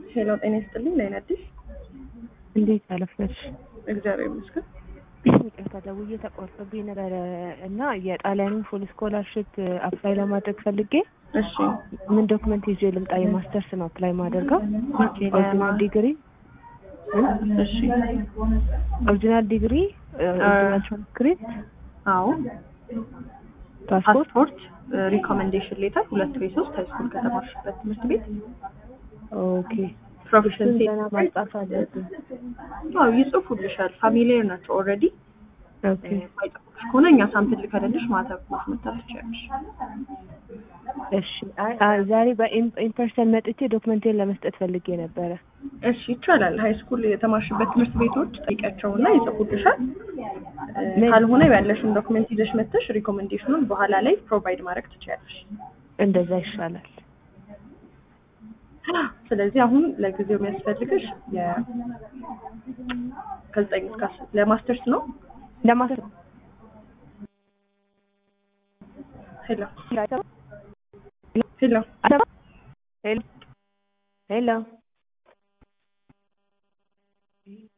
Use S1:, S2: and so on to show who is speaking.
S1: ሄሎ ጤና ይስጥልኝ ላይ አዲስ
S2: እንዴት አለፈሽ?
S1: እግዚአብሔር ይመስገን።
S2: ይቅርታ ደውዬ ተቆርጦብኝ ነበር እና የጣሊያንን ፉል ስኮላርሺፕ አፕላይ ለማድረግ ፈልጌ
S1: እሺ
S2: ምን ዶክመንት ይዤ ልምጣ? የማስተርስ ነው አፕላይ ማድረገው።
S1: ኦኬ
S2: ኦሪጂናል ዲግሪ
S1: እሺ
S2: ኦሪጂናል ዲግሪ ኦሪጂናል ትራንስክሪፕት
S1: አዎ
S2: ፓስፖርት
S1: ሪኮሜንዴሽን ሌተር 2 ወይ 3 ሃይስኩል ከተማርሽበት ትምህርት ቤት
S2: ኦኬ
S1: ፕሮፌሽናል
S2: ገና ማጻፍ አለብኝ።
S1: አዎ ይጽፉልሻል ፋሚሊየር ናቸው ኦልሬዲ
S2: ኦኬ
S1: ማይጽፉልሽ ከሆነ እኛ ሳምፕል ልከልልሽ ማተብ ማስመታት ትችያለሽ።
S2: እሺ አይ ዛሬ በኢንፐርሰን መጥቼ ዶክመንቴን ለመስጠት ፈልጌ ነበረ።
S1: እሺ ይቻላል። ሃይስኩል የተማርሽበት ትምህርት ቤቶች ጠይቂያቸውና ይጽፉልሻል። ካልሆነ ያለሽን ዶክመንት ይዘሽ መጥተሽ ሪኮሜንዴሽኑን በኋላ ላይ ፕሮቫይድ ማድረግ ትችያለሽ።
S2: እንደዛ ይሻላል።
S1: ስለዚህ አሁን ለጊዜው የሚያስፈልግሽ ከ9 እስከ 10 ለማስተርስ ነው።
S2: ለማስተር
S1: ሄሎ ሄሎ
S2: ሄሎ ሄሎ